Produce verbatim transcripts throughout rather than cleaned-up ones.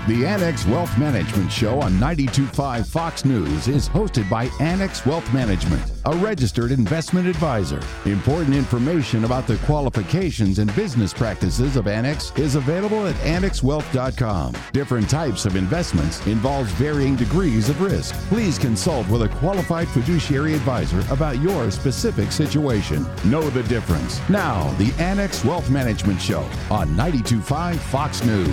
The Annex Wealth Management Show on ninety-two point five Fox News is hosted by Annex Wealth Management, a registered investment advisor. Important information about the qualifications and business practices of Annex is available at annex wealth dot com. Different types of investments involves varying degrees of risk. Please consult with a qualified fiduciary advisor about your specific situation. Know the difference. Now, the Annex Wealth Management Show on ninety-two point five Fox News.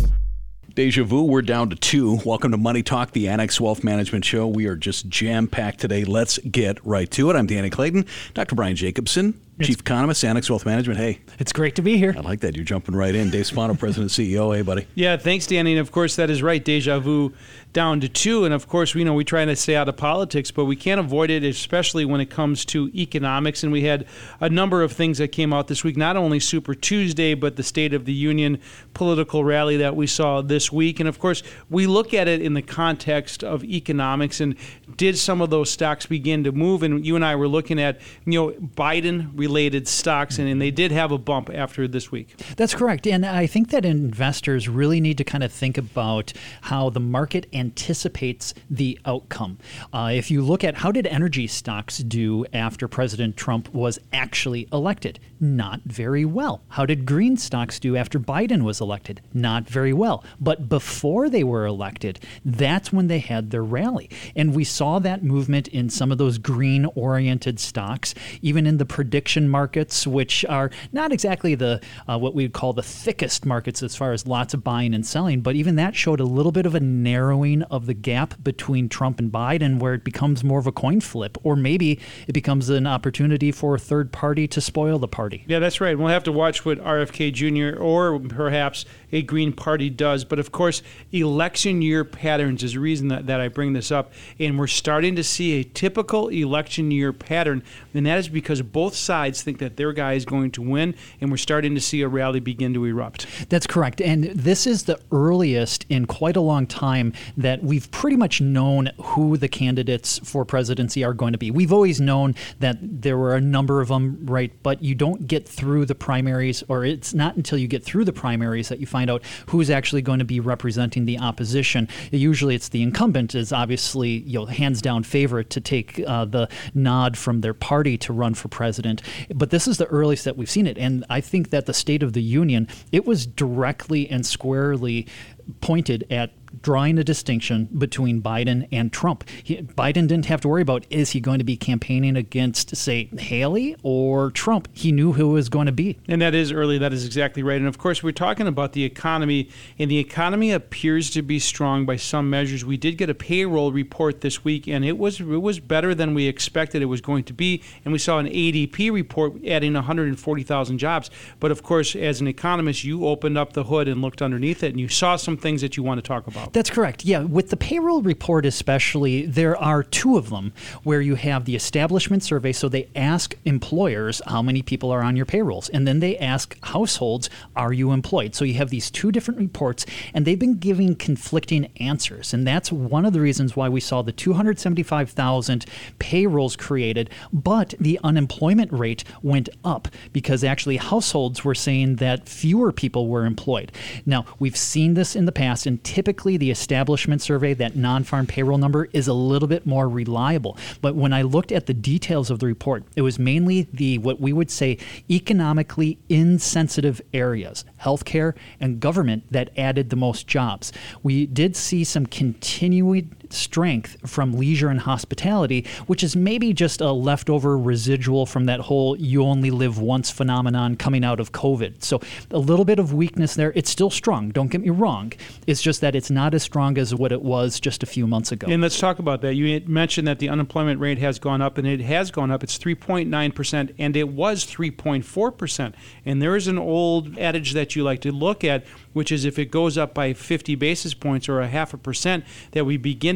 Deja vu, we're down to two. Welcome to Money Talk, the Annex Wealth Management Show. We are just jam-packed today. Let's get right to it. I'm Danny Clayton. Doctor Brian Jacobson, it's, Chief Economist, Annex Wealth Management. Hey. It's great to be here. I like that. You're jumping right in. Dave Spano, President and C E O. Hey, buddy. Yeah, thanks, Danny. And, of course, that is right. Deja vu down to two. And, of course, we know we try to stay out of politics, but we can't avoid it, especially when it comes to economics. And we had a number of things that came out this week, not only Super Tuesday, but the State of the Union political rally that we saw this week. And, of course, we look at it in the context of economics and did some of those stocks begin to move? And you and I were looking at, you know, Biden-related stocks, and, and they did have a bump after this week. That's correct. And I think that investors really need to kind of think about how the market anticipates the outcome. Uh, if you look at how did energy stocks do after President Trump was actually elected? Not very well. How did green stocks do after Biden was elected? Not very well. But before they were elected, that's when they had their rally. And we saw that movement in some of those green-oriented stocks, even in the prediction markets, which are not exactly the uh, what we would call the thickest markets as far as lots of buying and selling, but even that showed a little bit of a narrowing of the gap between Trump and Biden, where it becomes more of a coin flip, or maybe it becomes an opportunity for a third party to spoil the party. Yeah, that's right. We'll have to watch what R F K Junior or perhaps a Green Party does. But, of course, election year patterns is the reason that, that I bring this up. And we're starting to see a typical election year pattern, and that is because both sides think that their guy is going to win, and we're starting to see a rally begin to erupt. That's correct. And this is the earliest in quite a long time that we've pretty much known who the candidates for presidency are going to be. We've always known that there were a number of them, right? But you don't get through the primaries, or it's not until you get through the primaries that you find out who's actually going to be representing the opposition. Usually it's the incumbent is obviously, you know, hands down favorite to take uh, the nod from their party to run for president. But this is the earliest that we've seen it. And I think that the State of the Union, it was directly and squarely pointed at drawing a distinction between Biden and Trump. He, Biden didn't have to worry about, is he going to be campaigning against, say, Haley or Trump? He knew who it was going to be. And that is early. That is exactly right. And, of course, we're talking about the economy, and the economy appears to be strong by some measures. We did get a payroll report this week, and it was it was better than we expected it was going to be. And we saw an A D P report adding one hundred forty thousand jobs. But, of course, as an economist, you opened up the hood and looked underneath it, and you saw some things that you want to talk about. That's correct. Yeah, with the payroll report especially, there are two of them where you have the establishment survey. So they ask employers how many people are on your payrolls, and then they ask households, are you employed? So you have these two different reports, and they've been giving conflicting answers. And that's one of the reasons why we saw the two hundred seventy-five thousand payrolls created, but the unemployment rate went up because actually households were saying that fewer people were employed. Now, we've seen this in the past. And typically the establishment survey, that non-farm payroll number, is a little bit more reliable. But when I looked at the details of the report, it was mainly the what we would say economically insensitive areas, healthcare and government, that added the most jobs. We did see some continued strength from leisure and hospitality, which is maybe just a leftover residual from that whole you only live once phenomenon coming out of COVID. So a little bit of weakness there. It's still strong, don't get me wrong. It's just that it's not as strong as what it was just a few months ago. And let's talk about that. You mentioned that the unemployment rate has gone up, and it has gone up. It's three point nine percent, and it was three point four percent. And there is an old adage that you like to look at, which is if it goes up by fifty basis points or a half a percent, that we begin to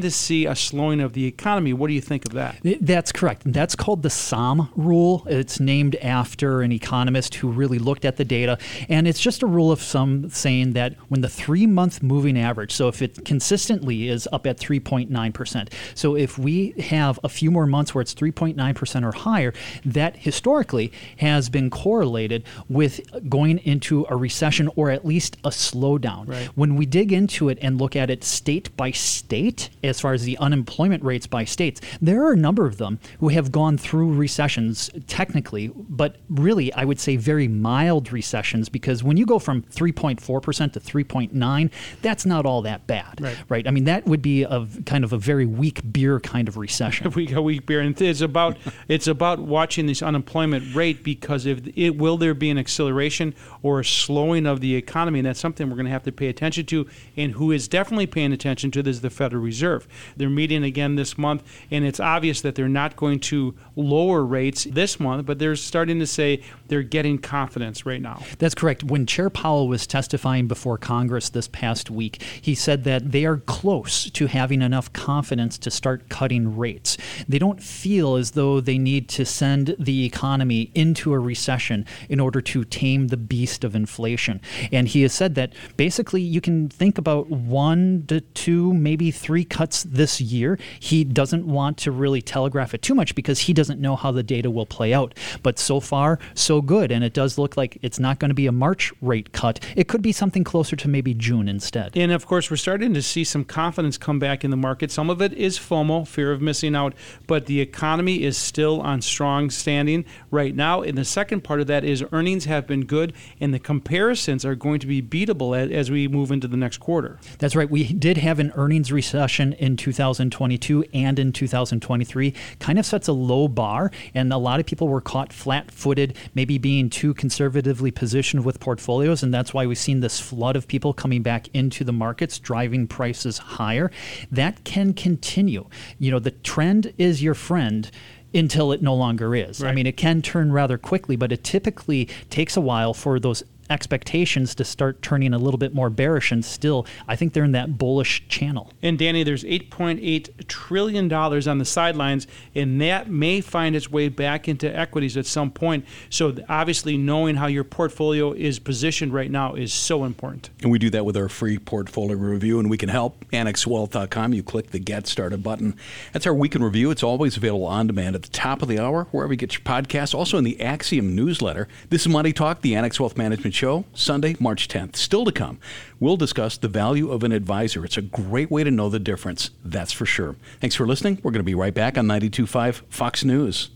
to see a slowing of the economy. What do you think of that? That's correct. That's called the S O M rule. It's named after an economist who really looked at the data. And it's just a rule of thumb saying that when the three-month moving average, so if it consistently is up at three point nine percent, so if we have a few more months where it's three point nine percent or higher, that historically has been correlated with going into a recession or at least a slowdown. Right. When we dig into it and look at it state by state, as far as the unemployment rates by states, there are a number of them who have gone through recessions technically, but really I would say very mild recessions, because when you go from three point four percent to three point nine, that's not all that bad, right? right? I mean, that would be a kind of a very weak beer kind of recession. we a weak beer, and it's about it's about watching this unemployment rate, because if it will there be an acceleration or a slowing of the economy, and that's something we're going to have to pay attention to. And who is definitely paying attention to this is the Federal Reserve. They're meeting again this month, and it's obvious that they're not going to lower rates this month, but they're starting to say they're getting confidence right now. That's correct. When Chair Powell was testifying before Congress this past week, he said that they are close to having enough confidence to start cutting rates. They don't feel as though they need to send the economy into a recession in order to tame the beast of inflation. And he has said that basically you can think about one to two, maybe three cuts this year. He doesn't want to really telegraph it too much because he doesn't know how the data will play out. But so far, so good. And it does look like it's not going to be a March rate cut. It could be something closer to maybe June instead. And of course, we're starting to see some confidence come back in the market. Some of it is FOMO, fear of missing out, but the economy is still on strong standing right now. And the second part of that is earnings have been good, and the comparisons are going to be beatable as, as we move into the next quarter. That's right. We did have an earnings recession in two thousand twenty-two and in two thousand twenty-three. Kind of sets a low bar, and a lot of people were caught flat-footed, maybe being too conservatively positioned with portfolios, and that's why we've seen this flood of people coming back into the markets, driving prices higher. That can continue. You know, the trend is your friend until it no longer is. Right. I mean, it can turn rather quickly, but it typically takes a while for those expectations to start turning a little bit more bearish, and still I think they're in that bullish channel. And Danny, there's eight point eight trillion dollars on the sidelines, and that may find its way back into equities at some point. So obviously knowing how your portfolio is positioned right now is so important. And we do that with our free portfolio review, and we can help. annex wealth dot com. You click the Get Started button. That's our weekend review. It's always available on demand at the top of the hour, wherever you get your podcasts. Also in the Axiom newsletter. This is Money Talk, the Annex Wealth Management Show, Sunday, March tenth. Still to come, we'll discuss the value of an advisor. It's a great way to know the difference, that's for sure. Thanks for listening. We're going to be right back on ninety-two point five Fox News.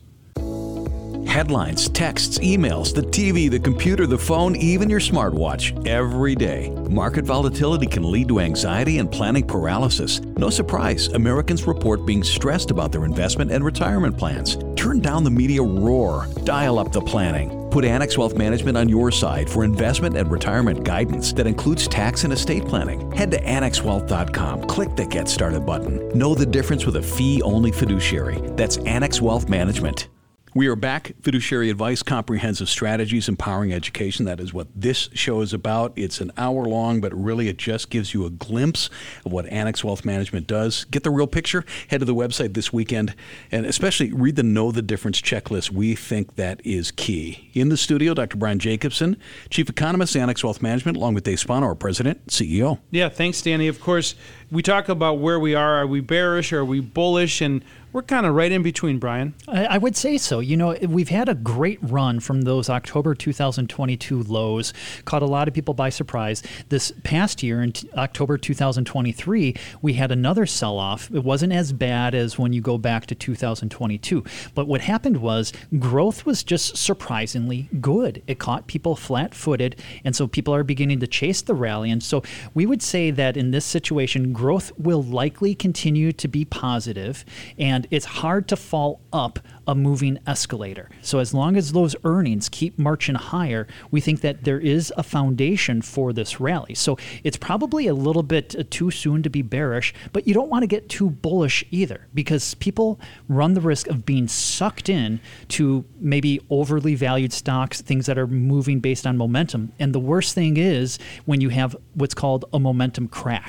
Headlines, texts, emails, the T V, the computer, the phone, even your smartwatch, every day. Market volatility can lead to anxiety and planning paralysis. No surprise, Americans report being stressed about their investment and retirement plans. Turn down the media roar. Dial up the planning. Put Annex Wealth Management on your side for investment and retirement guidance that includes tax and estate planning. Head to annex wealth dot com. Click the Get Started button. Know the difference with a fee-only fiduciary. That's Annex Wealth Management. We are back. Fiduciary advice, comprehensive strategies, empowering education. That is what this show is about. It's an hour long, but really it just gives you a glimpse of what Annex Wealth Management does. Get the real picture. Head to the website this weekend, and especially read the Know the Difference checklist. We think that is key. In the studio, Doctor Brian Jacobson, Chief Economist, Annex Wealth Management, along with Dave Spano, our President, C E O. Yeah, thanks, Danny. Of course, we talk about where we are. Are we bearish? Are we bullish? And we're kind of right in between, Brian. I, I would say so. You know, we've had a great run from those October two thousand twenty-two lows, caught a lot of people by surprise. This past year, in t- October two thousand twenty-three, we had another sell-off. It wasn't as bad as when you go back to two thousand twenty-two. But what happened was growth was just surprisingly good. It caught people flat-footed, and so people are beginning to chase the rally. And so we would say that in this situation, growth will likely continue to be positive, and it's hard to fall up a moving escalator. So as long as those earnings keep marching higher, we think that there is a foundation for this rally. So it's probably a little bit too soon to be bearish, but you don't want to get too bullish either, because people run the risk of being sucked in to maybe overly valued stocks, things that are moving based on momentum. And the worst thing is when you have what's called a momentum crash.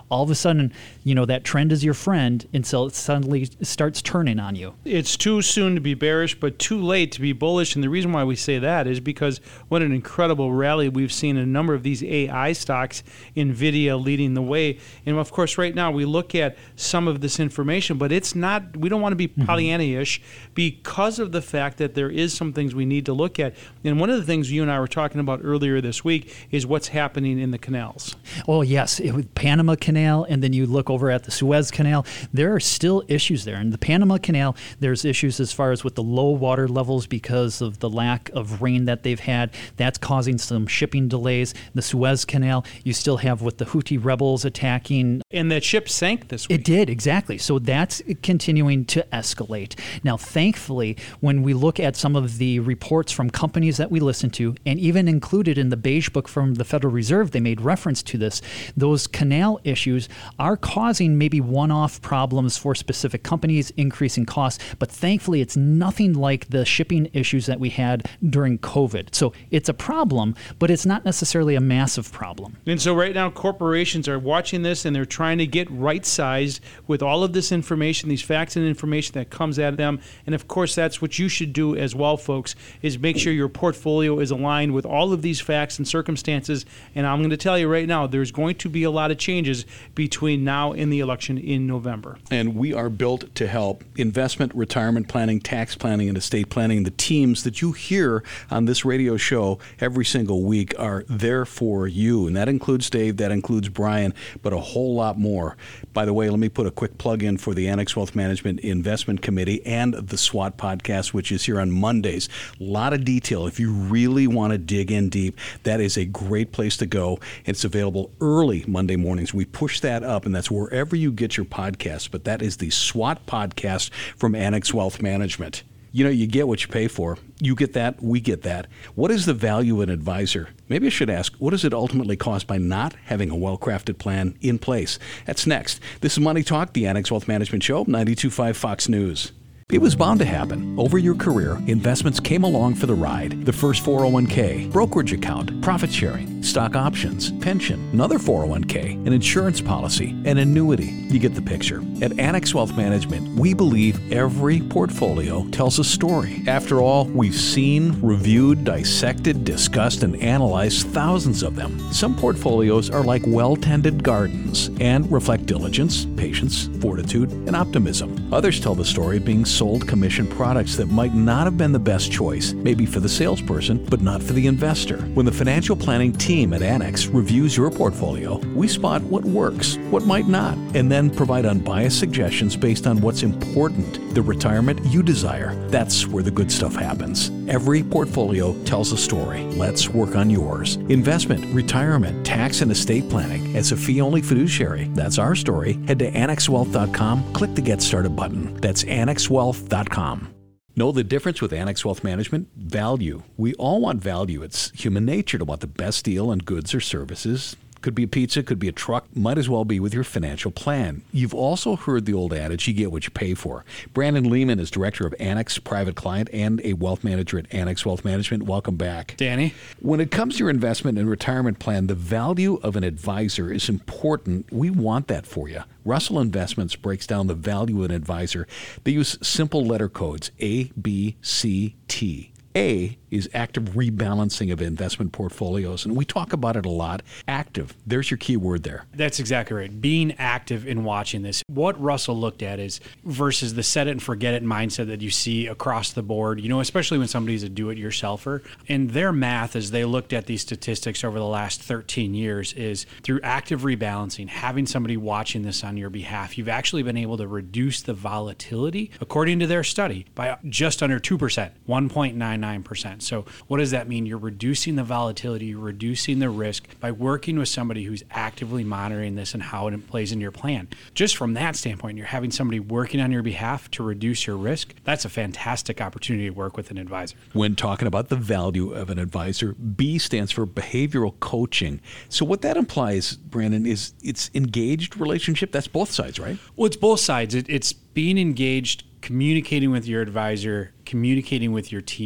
all of a sudden, you know, that trend is your friend until it suddenly starts turning on you. It's too soon to be bearish, but too late to be bullish. And the reason why we say that is because what an incredible rally we've seen in a number of these A I stocks, NVIDIA leading the way. And of course, right now we look at some of this information, but it's not, we don't want to be Pollyanna-ish because of the fact that there is some things we need to look at. And one of the things you and I were talking about earlier this week is what's happening in the canals. Oh, yes. It was Panama Canal, and then you look over at the Suez Canal. There are still issues there. In the Panama Canal, there's issues as far as with the low water levels because of the lack of rain that they've had. That's causing some shipping delays. The Suez Canal, you still have with the Houthi rebels attacking. And that ship sank this week. It did, exactly. So that's continuing to escalate. Now, thankfully, when we look at some of the reports from companies that we listen to, and even included in the beige book from the Federal Reserve, they made reference to this. Those canal issues are causing maybe one-off problems for specific companies, increasing costs, but thankfully it's nothing like the shipping issues that we had during COVID. So it's a problem, but it's not necessarily a massive problem. And so right now corporations are watching this and they're trying to get right-sized with all of this information, these facts and information that comes at them. And of course, that's what you should do as well, folks, is make sure your portfolio is aligned with all of these facts and circumstances. And I'm going to tell you right now, there's going to be a lot of changes between now and the election in November. And we are built to help investment, retirement planning, tax planning, and estate planning. The teams that you hear on this radio show every single week are there for you. And that includes Dave, that includes Brian, but a whole lot more. By the way, let me put a quick plug in for the Annex Wealth Management Investment Committee and the SWAT podcast, which is here on Mondays. A lot of detail. If you really want to dig in deep, that is a great place to go. It's available early Monday mornings. We push that up, and that's wherever you get your podcasts. But that is the SWAT podcast from Annex Wealth Management. You know, you get what you pay for. You get that, we get that. What is the value of an advisor? Maybe I should ask, what does it ultimately cost by not having a well-crafted plan in place? That's next. This is Money Talk, the Annex Wealth Management Show, ninety-two point five Fox News. It was bound to happen. Over your career, investments came along for the ride. The first four oh one k, brokerage account, profit sharing, stock options, pension, another four oh one k, an insurance policy, an annuity. You get the picture. At Annex Wealth Management, we believe every portfolio tells a story. After all, we've seen, reviewed, dissected, discussed, and analyzed thousands of them. Some portfolios are like well-tended gardens and reflect diligence, patience, fortitude, and optimism. Others tell the story of being sold commission products that might not have been the best choice, maybe for the salesperson, but not for the investor. When the financial planning team at Annex reviews your portfolio, we spot what works, what might not, and then provide unbiased suggestions based on what's important, the retirement you desire. That's where the good stuff happens. Every portfolio tells a story. Let's work on yours. Investment, retirement, tax, and estate planning. As a fee-only fiduciary, that's our story. Head to annex wealth dot com, click the Get Started button. That's annex wealth dot com. Know the difference with Annex Wealth Management? Value. We all want value. It's human nature to want the best deal on goods or services. Could be a pizza, could be a truck, might as well be with your financial plan. You've also heard the old adage, you get what you pay for. Brandon Lehman is director of Annex Private Client and a wealth manager at Annex Wealth Management. Welcome back. Danny. When it comes to your investment and retirement plan, the value of an advisor is important. We want that for you. Russell Investments breaks down the value of an advisor. They use simple letter codes, A, B, C, T. A is active rebalancing of investment portfolios, and we talk about it a lot. Active, there's your key word there. That's exactly right. Being active in watching this. What Russell looked at is versus the set it and forget it mindset that you see across the board, you know, especially when somebody's a do-it-yourselfer. And their math, as they looked at these statistics over the last thirteen years, is through active rebalancing, having somebody watching this on your behalf, you've actually been able to reduce the volatility, according to their study, by just under two percent, one point nine nine percent. So what does that mean? You're reducing the volatility, you're reducing the risk by working with somebody who's actively monitoring this and how it plays in your plan. Just from that standpoint, you're having somebody working on your behalf to reduce your risk. That's a fantastic opportunity to work with an advisor. When talking about the value of an advisor, B stands for behavioral coaching. So what that implies, Brandon, is it's engaged relationship. That's both sides, right? Well, it's both sides. It, it's being engaged, communicating with your advisor, communicating with your team.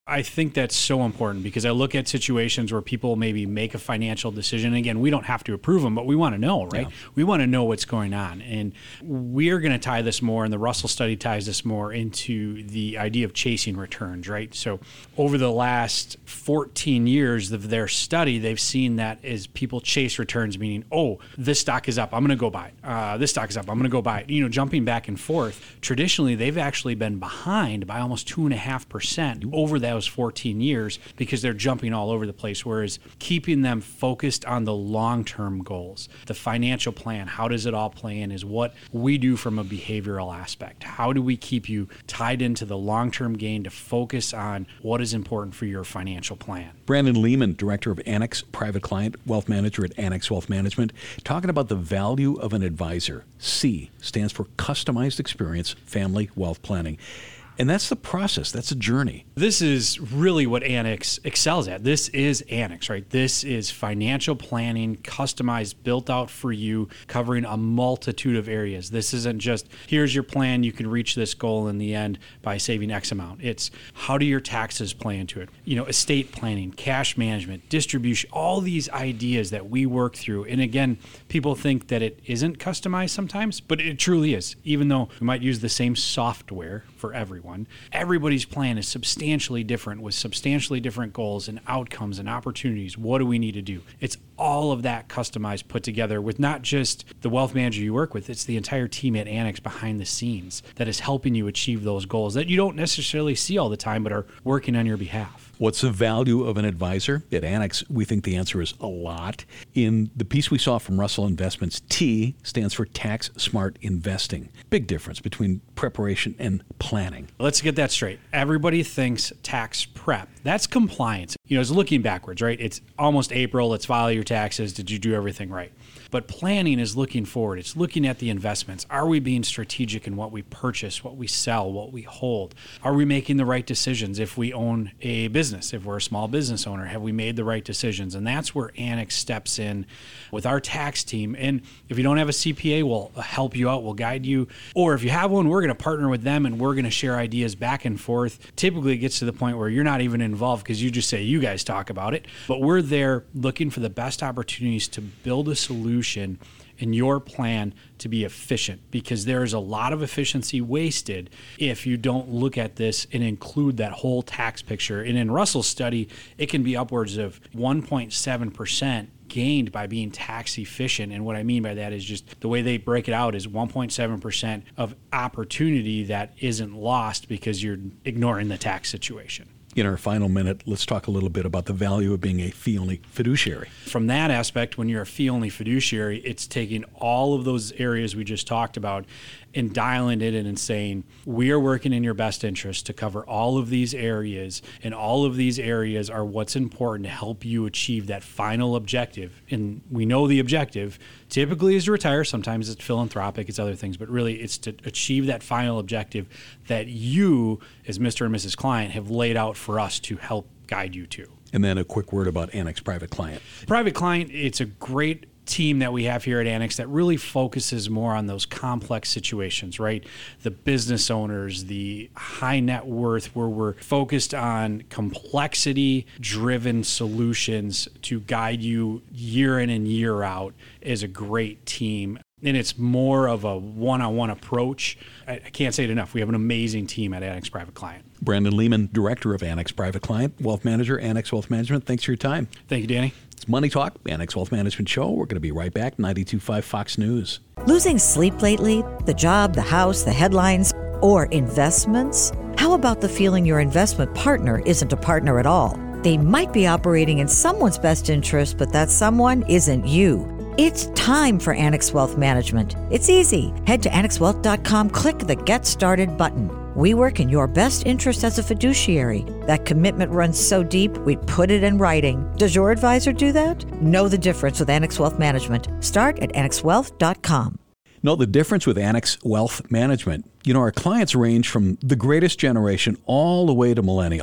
I think that's so important because I look at situations where people maybe make a financial decision. Again, we don't have to approve them, but we want to know, right? Yeah. We want to know what's going on. And we're going to tie this more, and the Russell study ties this more into the idea of chasing returns, right? So over the last fourteen years of their study, they've seen that as people chase returns, meaning, oh, this stock is up, I'm going to go buy it. Uh, this stock is up, I'm going to go buy it. You know, jumping back and forth. Traditionally, they've actually been behind by almost two and a half percent over those fourteen years because they're jumping all over the place. Whereas keeping them focused on the long-term goals, the financial plan, how does it all play in, is what we do from a behavioral aspect. How do we keep you tied into the long-term gain to focus on what is important for your financial plan? Brandon Lehman, Director of Annex Private Client Wealth Manager at Annex Wealth Management, talking about the value of an advisor. C stands for Customized Experience Family Wealth Planning. And that's the process. That's a journey. This is really what Annex excels at. This is Annex, right? This is financial planning, customized, built out for you, covering a multitude of areas. This isn't just, here's your plan, you can reach this goal in the end by saving X amount. It's how do your taxes play into it? You know, estate planning, cash management, distribution, all these ideas that we work through. And again, people think that it isn't customized sometimes, but it truly is. Even though we might use the same software for everyone, everybody's plan is substantially different with substantially different goals and outcomes and opportunities. What do we need to do? It's all of that customized, put together with not just the wealth manager you work with, it's the entire team at Annex behind the scenes that is helping you achieve those goals that you don't necessarily see all the time but are working on your behalf. What's the value of an advisor? At Annex, we think the answer is a lot. In the piece we saw from Russell Investments, T stands for Tax Smart Investing. Big difference between preparation and planning. Let's get that straight. Everybody thinks tax prep. That's compliance. You know, it's looking backwards, right? It's almost April. Let's file your taxes. Did you do everything right? But planning is looking forward. It's looking at the investments. Are we being strategic in what we purchase, what we sell, what we hold? Are we making the right decisions if we own a business? If we're a small business owner, have we made the right decisions? And that's where Annex steps in with our tax team. And if you don't have a C P A, we'll help you out. We'll guide you. Or if you have one, we're going to partner with them and we're going to share ideas back and forth. Typically, it gets to the point where you're not even involved because you just say, you guys talk about it. But we're there looking for the best opportunities to build a solution in your plan to be efficient, because there is a lot of efficiency wasted if you don't look at this and include that whole tax picture. And in Russell's study, it can be upwards of one point seven percent gained by being tax efficient. And what I mean by that is just the way they break it out is one point seven percent of opportunity that isn't lost because you're ignoring the tax situation. In our final minute, let's talk a little bit about the value of being a fee-only fiduciary. From that aspect, when you're a fee-only fiduciary, it's taking all of those areas we just talked about and dialing it in and saying, we are working in your best interest to cover all of these areas, and all of these areas are what's important to help you achieve that final objective. And we know the objective typically is to retire. Sometimes it's philanthropic, it's other things, but really it's to achieve that final objective that you, as Mister and Missus Client, have laid out for us to help guide you to. And then a quick word about Annex Private Client. Private Client, it's a great team that we have here at Annex that really focuses more on those complex situations, right? The business owners, the high net worth, where we're focused on complexity driven solutions to guide you year in and year out, is a great team. And it's more of a one-on-one approach. I, I can't say it enough. We have an amazing team at Annex Private Client. Brandon Lehman, Director of Annex Private Client Wealth Manager, Annex Wealth Management. Thanks for your time. Thank you, Danny. It's Money Talk, Annex Wealth Management Show. We're going to be right back, ninety-two point five Fox News. Losing sleep lately? The job, the house, the headlines, or investments? How about the feeling your investment partner isn't a partner at all? They might be operating in someone's best interest, but that someone isn't you. It's time for Annex Wealth Management. It's easy. Head to annex wealth dot com, click the Get Started button. We work in your best interest as a fiduciary. That commitment runs so deep, we put it in writing. Does your advisor do that? Know the difference with Annex Wealth Management. Start at annex wealth dot com. Know the difference with Annex Wealth Management. You know, our clients range from the greatest generation all the way to millennials.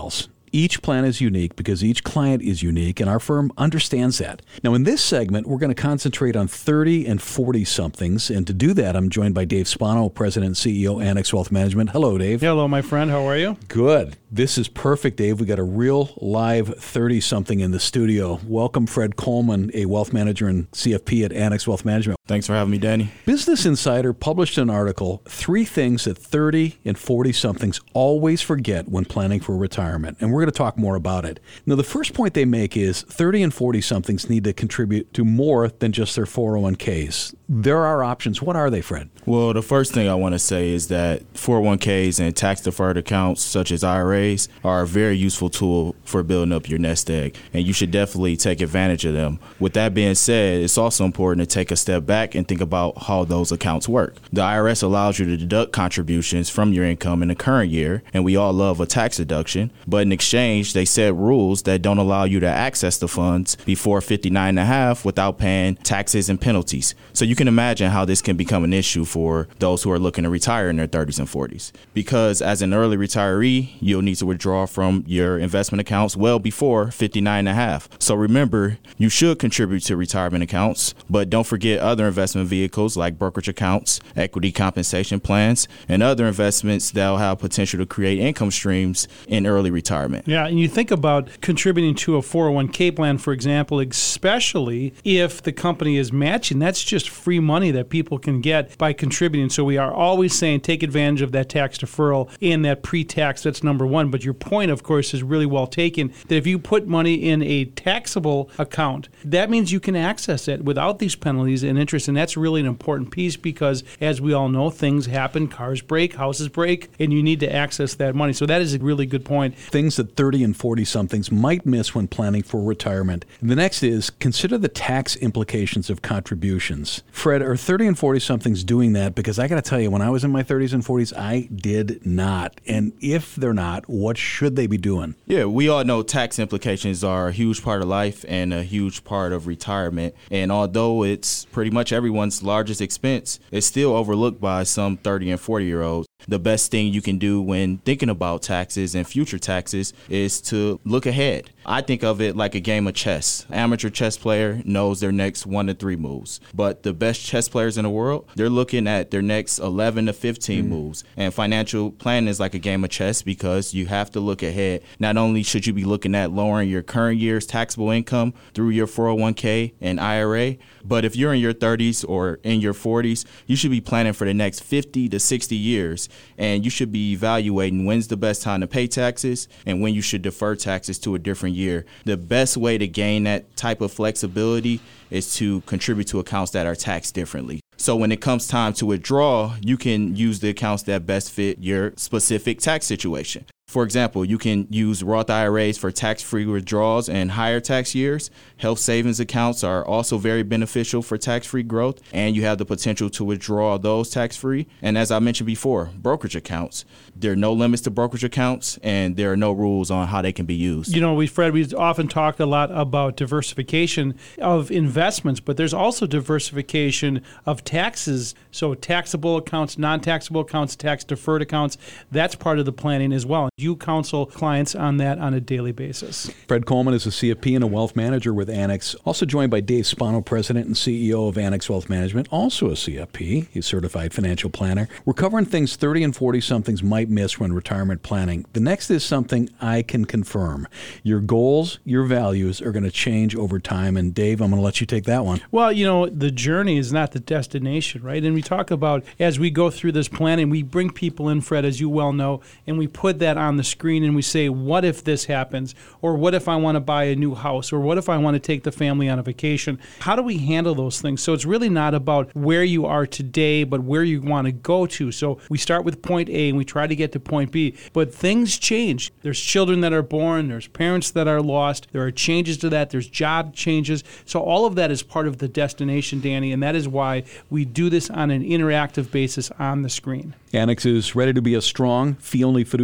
Each plan is unique because each client is unique, and our firm understands that. Now, in this segment, we're going to concentrate on thirty and forty-somethings, and to do that, I'm joined by Dave Spano, President and C E O, Annex Wealth Management. Hello, Dave. Hello, my friend. How are you? Good. This is perfect, Dave. We got a real live thirty-something in the studio. Welcome, Fred Coleman, a wealth manager and C F P at Annex Wealth Management. Thanks for having me, Danny. Business Insider published an article, Three Things That thirty and forty-somethings Always Forget When Planning for Retirement. And we're going to talk more about it. Now, the first point they make is thirty and forty-somethings need to contribute to more than just their four oh one k's. There are options. What are they, Fred? Well, the first thing I want to say is that four oh one k's and tax-deferred accounts such as I R As are a very useful tool for building up your nest egg, and you should definitely take advantage of them. With that being said, it's also important to take a step back and think about how those accounts work. The I R S allows you to deduct contributions from your income in the current year, and we all love a tax deduction, but in exchange, they set rules that don't allow you to access the funds before fifty-nine and a half without paying taxes and penalties. So you can imagine how this can become an issue for those who are looking to retire in their thirties and forties. Because as an early retiree, you'll need to withdraw from your investment accounts well before fifty-nine and a half. So remember, you should contribute to retirement accounts, but don't forget other investment vehicles like brokerage accounts, equity compensation plans, and other investments that'll have potential to create income streams in early retirement. Yeah, and you think about contributing to a four oh one k plan, for example, especially if the company is matching. That's just free money that people can get by contributing. So we are always saying take advantage of that tax deferral and that pre-tax. That's number one. But your point, of course, is really well taken, that if you put money in a taxable account, that means you can access it without these penalties and interest. And that's really an important piece because, as we all know, things happen. Cars break, houses break, and you need to access that money. So that is a really good point. Things that thirty and forty-somethings might miss when planning for retirement. And the next is consider the tax implications of contributions. Fred, are thirty and forty-somethings doing that? Because I got to tell you, when I was in my thirties and forties, I did not. And if they're not, what should they be doing? Yeah, we all know tax implications are a huge part of life and a huge part of retirement. And although it's pretty much everyone's largest expense, it's still overlooked by some thirty and forty year olds. The best thing you can do when thinking about taxes and future taxes is to look ahead. I think of it like a game of chess. Amateur chess player knows their next one to three moves, but the best chess players in the world, they're looking at their next eleven to fifteen mm-hmm. moves. And financial planning is like a game of chess because you have to look ahead. Not only should you be looking at lowering your current year's taxable income through your four oh one k and I R A, but if you're in your thirties or in your forties, you should be planning for the next fifty to sixty years. And you should be evaluating when's the best time to pay taxes and when you should defer taxes to a different year. The best way to gain that type of flexibility is to contribute to accounts that are taxed differently. So when it comes time to withdraw, you can use the accounts that best fit your specific tax situation. For example, you can use Roth I R As for tax-free withdrawals in higher tax years. Health savings accounts are also very beneficial for tax-free growth, and you have the potential to withdraw those tax-free. And as I mentioned before, brokerage accounts. There are no limits to brokerage accounts, and there are no rules on how they can be used. You know, we, Fred, we often talk a lot about diversification of investments, but there's also diversification of taxes. So taxable accounts, non-taxable accounts, tax-deferred accounts, that's part of the planning as well. You counsel clients on that on a daily basis. Fred Coleman is a C F P and a wealth manager with Annex, also joined by Dave Spano, President and C E O of Annex Wealth Management, also a C F P. He's a certified financial planner. We're covering things thirty and forty-somethings might miss when retirement planning. The next is something I can confirm. Your goals, your values are going to change over time. And Dave, I'm going to let you take that one. Well, you know, the journey is not the destination, right? And we talk about, as we go through this planning, we bring people in, Fred, as you well know, and we put that on the screen and we say, what if this happens? Or what if I want to buy a new house? Or what if I want to take the family on a vacation? How do we handle those things? So it's really not about where you are today, but where you want to go to. So we start with point A and we try to get to point B. But things change. There's children that are born. There's parents that are lost. There are changes to that. There's job changes. So all of that is part of the destination, Danny, and that is why we do this on an interactive basis on the screen. Annex is ready to be a strong, fee-only fiduciary partner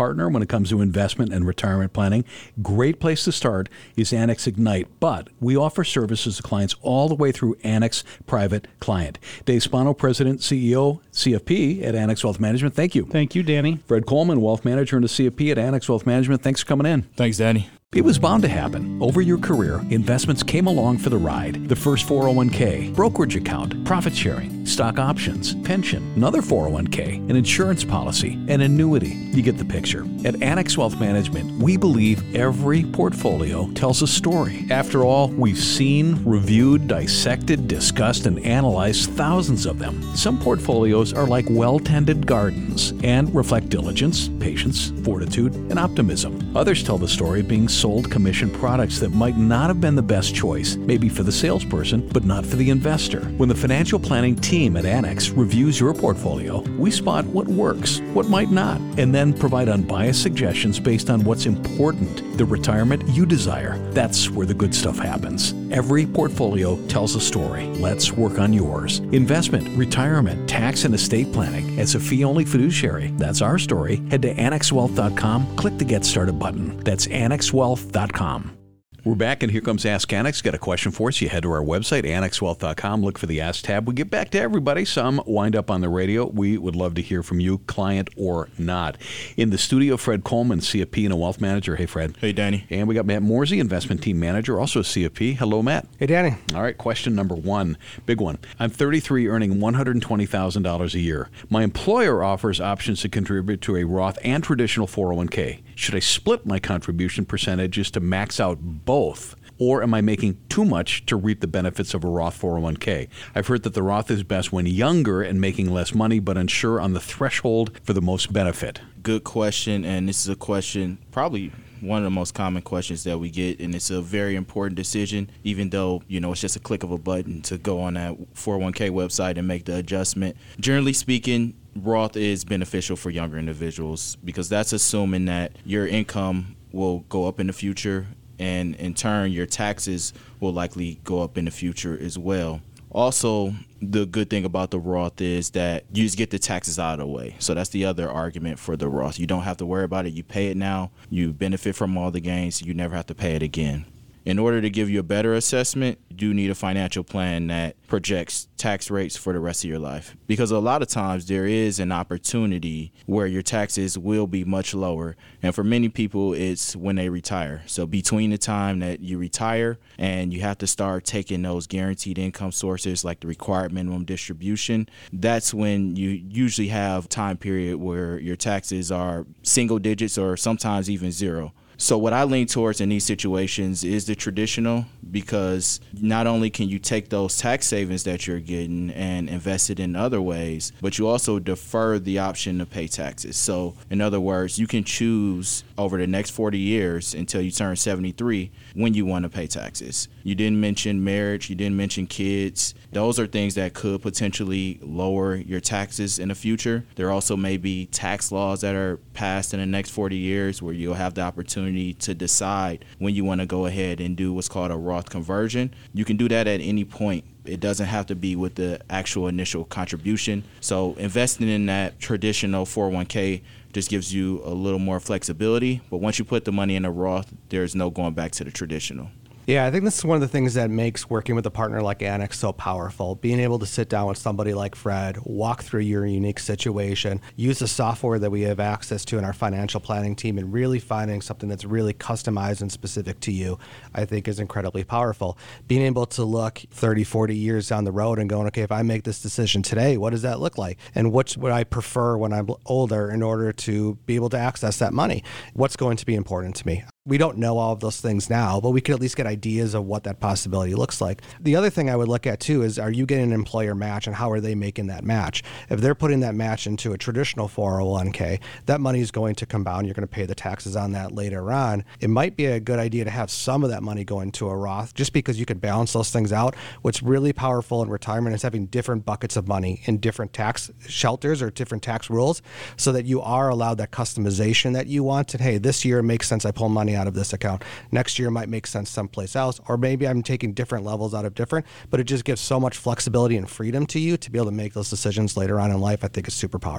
partner when it comes to investment and retirement planning, great place to start is Annex Ignite. But we offer services to clients all the way through Annex Private Client. Dave Spano, President, C E O, C F P at Annex Wealth Management. Thank you. Thank you, Danny. Fred Coleman, Wealth Manager and a C F P at Annex Wealth Management. Thanks for coming in. Thanks, Danny. It was bound to happen. Over your career, investments came along for the ride. The first four oh one k, brokerage account, profit sharing, stock options, pension, another four oh one k, an insurance policy, an annuity. You get the picture. At Annex Wealth Management, we believe every portfolio tells a story. After all, we've seen, reviewed, dissected, discussed, and analyzed thousands of them. Some portfolios are like well-tended gardens and reflect diligence, patience, fortitude, and optimism. Others tell the story of being sold commission products that might not have been the best choice, maybe for the salesperson, but not for the investor. When the financial planning team at Annex reviews your portfolio, we spot what works, what might not, and then provide unbiased suggestions based on what's important, the retirement you desire. That's where the good stuff happens. Every portfolio tells a story. Let's work on yours. Investment, retirement, tax, and estate planning. As a fee-only fiduciary, that's our story. Head to annex wealth dot com, click the Get Started button. That's annex wealth dot com. We're back, and here comes Ask Annex. Got a question for us. You head to our website, annex wealth dot com. Look for the Ask tab. We get back to everybody. Some wind up on the radio. We would love to hear from you, client or not. In the studio, Fred Coleman, C F P and a wealth manager. Hey, Fred. Hey, Danny. And we got Matt Morsey, investment team manager, also C F P. Hello, Matt. Hey, Danny. All right, question number one. Big one. I'm thirty-three, earning one hundred twenty thousand dollars a year. My employer offers options to contribute to a Roth and traditional four oh one k. Should I split my contribution percentages to max out both? Or am I making too much to reap the benefits of a Roth four oh one k? I've heard that the Roth is best when younger and making less money, but unsure on the threshold for the most benefit. Good question, and this is a question probably one of the most common questions that we get, and it's a very important decision, even though, you know, it's just a click of a button to go on that four oh one k website and make the adjustment. Generally speaking, Roth is beneficial for younger individuals because that's assuming that your income will go up in the future, and in turn, your taxes will likely go up in the future as well. Also, the good thing about the Roth is that you just get the taxes out of the way. So that's the other argument for the Roth. You don't have to worry about it. You pay it now. You benefit from all the gains. You never have to pay it again. In order to give you a better assessment, you do need a financial plan that projects tax rates for the rest of your life. Because a lot of times there is an opportunity where your taxes will be much lower. And for many people, it's when they retire. So between the time that you retire and you have to start taking those guaranteed income sources like the required minimum distribution, that's when you usually have a time period where your taxes are single digits or sometimes even zero. So what I lean towards in these situations is the traditional, because not only can you take those tax savings that you're getting and invest it in other ways, but you also defer the option to pay taxes. So in other words, you can choose over the next forty years until you turn seventy-three when you want to pay taxes. You didn't mention marriage, you didn't mention kids. Those are things that could potentially lower your taxes in the future. There also may be tax laws that are passed in the next forty years where you'll have the opportunity to decide when you want to go ahead and do what's called a Roth conversion. You can do that at any point. It doesn't have to be with the actual initial contribution. So investing in that traditional four oh one k just gives you a little more flexibility. But once you put the money in a Roth, there's no going back to the traditional. Yeah, I think this is one of the things that makes working with a partner like Annex so powerful. Being able to sit down with somebody like Fred, walk through your unique situation, use the software that we have access to in our financial planning team, and really finding something that's really customized and specific to you, I think is incredibly powerful. Being able to look thirty, forty years down the road and going, okay, if I make this decision today, what does that look like? And what would I prefer when I'm older in order to be able to access that money? What's going to be important to me? We don't know all of those things now, but we can at least get ideas of what that possibility looks like. The other thing I would look at too is, are you getting an employer match, and how are they making that match? If they're putting that match into a traditional four oh one k, that money is going to compound. You're going to pay the taxes on that later on. It might be a good idea to have some of that money go into a Roth, just because you can balance those things out. What's really powerful in retirement is having different buckets of money in different tax shelters or different tax rules, so that you are allowed that customization that you want. And hey, this year it makes sense I pull money out of this account. Next year might make sense someplace else, or maybe I'm taking different levels out of different, but it just gives so much flexibility and freedom to you to be able to make those decisions later on in life. I think is super powerful.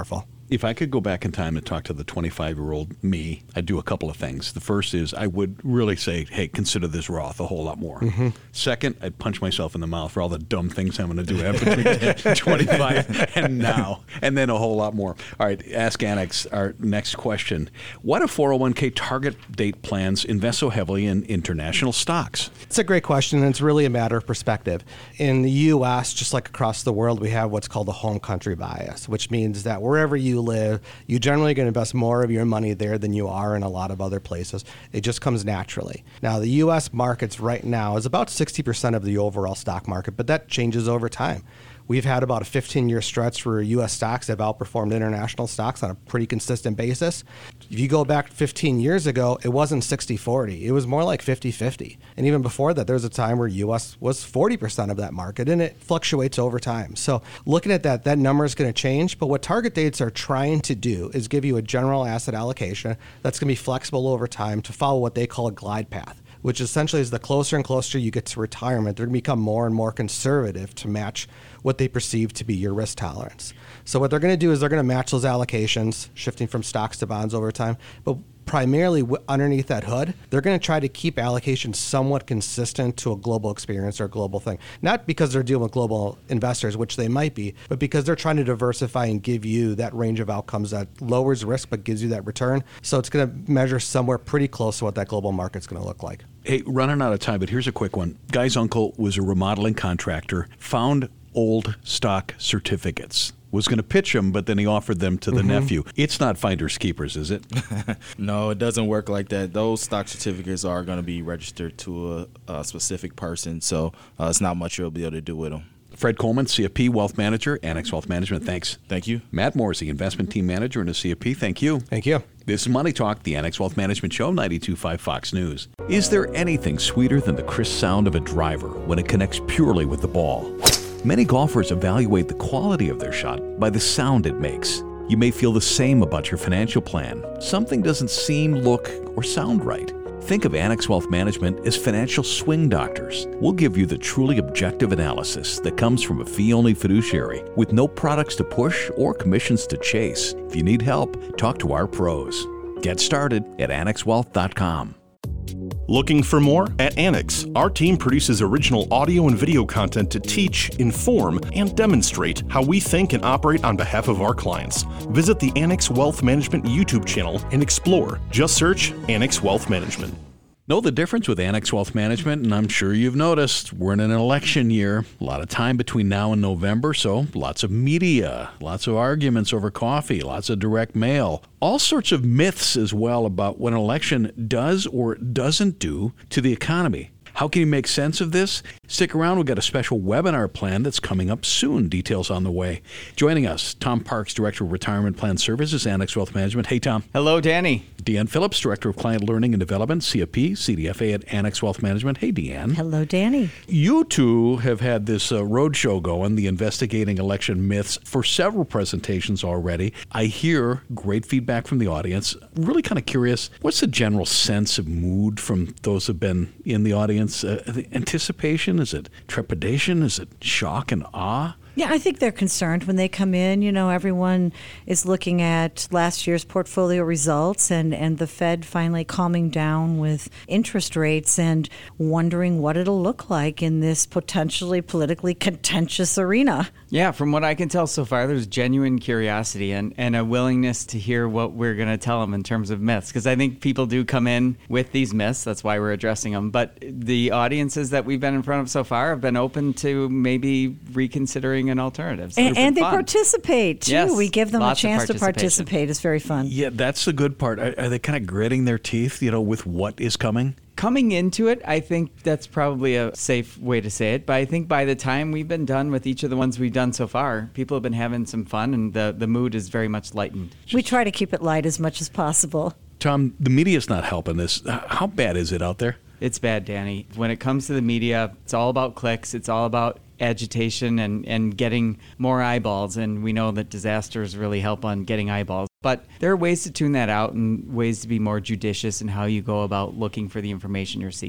If I could go back in time and talk to the twenty-five-year-old me, I'd do a couple of things. The first is I would really say, hey, consider this Roth a whole lot more. Mm-hmm. Second, I'd punch myself in the mouth for all the dumb things I'm going to do between twenty-five and now, and then a whole lot more. All right, Ask Annex, our next question. Why do four oh one k target date plans invest so heavily in international stocks? It's a great question, and it's really a matter of perspective. In the U S, just like across the world, we have what's called the home country bias, which means that wherever you live, you're generally going to invest more of your money there than you are in a lot of other places. It just comes naturally. Now, the U S markets right now is about sixty percent of the overall stock market, but that changes over time. We've had about a fifteen-year stretch where U S stocks have outperformed international stocks on a pretty consistent basis. If you go back fifteen years ago, it wasn't sixty forty. It was more like fifty fifty. And even before that, there was a time where U S was forty percent of that market, and it fluctuates over time. So looking at that, that number is going to change. But what target dates are trying to do is give you a general asset allocation that's going to be flexible over time to follow what they call a glide path, which essentially is the closer and closer you get to retirement, they're going to become more and more conservative to match what they perceive to be your risk tolerance. So what they're going to do is they're going to match those allocations, shifting from stocks to bonds over time. But primarily w- underneath that hood, they're going to try to keep allocations somewhat consistent to a global experience or a global thing. Not because they're dealing with global investors, which they might be, but because they're trying to diversify and give you that range of outcomes that lowers risk but gives you that return. So it's going to measure somewhere pretty close to what that global market's going to look like. Hey, running out of time, but here's a quick one. Guy's uncle was a remodeling contractor, found old stock certificates. Was going to pitch them, but then he offered them to the mm-hmm. nephew. It's not finders keepers, is it? No, it doesn't work like that. Those stock certificates are going to be registered to a, a specific person, so uh, it's not much you'll be able to do with them. Fred Coleman, C F P Wealth Manager, Annex Wealth Management, thanks. Thank you. Matt Morsey, Investment Team Manager and a C F P, thank you. Thank you. This is Money Talk, the Annex Wealth Management Show, ninety-two point five Fox News. Is there anything sweeter than the crisp sound of a driver when it connects purely with the ball? Many golfers evaluate the quality of their shot by the sound it makes. You may feel the same about your financial plan. Something doesn't seem, look, or sound right. Think of Annex Wealth Management as financial swing doctors. We'll give you the truly objective analysis that comes from a fee-only fiduciary with no products to push or commissions to chase. If you need help, talk to our pros. Get started at annex wealth dot com. Looking for more? At Annex, our team produces original audio and video content to teach, inform, and demonstrate how we think and operate on behalf of our clients. Visit the Annex Wealth Management YouTube channel and explore. Just search Annex Wealth Management. Know the difference with Annex Wealth Management, and I'm sure you've noticed we're in an election year. A lot of time between now and November, so lots of media, lots of arguments over coffee, lots of direct mail, all sorts of myths as well about what an election does or doesn't do to the economy. How can you make sense of this? Stick around. We've got a special webinar plan that's coming up soon. Details on the way. Joining us, Tom Parks, Director of Retirement Plan Services, Annex Wealth Management. Hey, Tom. Hello, Danny. Deanne Phillips, Director of Client Learning and Development, C F P, C D F A at Annex Wealth Management. Hey, Deanne. Hello, Danny. You two have had this uh, road show going, the Investigating Election Myths, for several presentations already. I hear great feedback from the audience. Really kind of curious, what's the general sense of mood from those who have been in the audience? Uh, the anticipation? Is it trepidation? Is it shock and awe? Yeah, I think they're concerned when they come in. You know, everyone is looking at last year's portfolio results and, and the Fed finally calming down with interest rates and wondering what it'll look like in this potentially politically contentious arena. Yeah, from what I can tell so far, there's genuine curiosity and, and a willingness to hear what we're going to tell them in terms of myths. Because I think people do come in with these myths. That's why we're addressing them. But the audiences that we've been in front of so far have been open to maybe reconsidering an alternative. So and and they fun. participate, too. Yes, we give them a lots chance to participate. It's very fun. Yeah, that's the good part. Are, are they kind of gritting their teeth, you know, with what is coming? Coming into it, I think that's probably a safe way to say it. But I think by the time we've been done with each of the ones we've done so far, people have been having some fun, and the, the mood is very much lightened. We try to keep it light as much as possible. Tom, the media's not helping this. How bad is it out there? It's bad, Danny. When it comes to the media, it's all about clicks. It's all about agitation and, and getting more eyeballs. And we know that disasters really help on getting eyeballs. But there are ways to tune that out and ways to be more judicious in how you go about looking for the information you're seeking.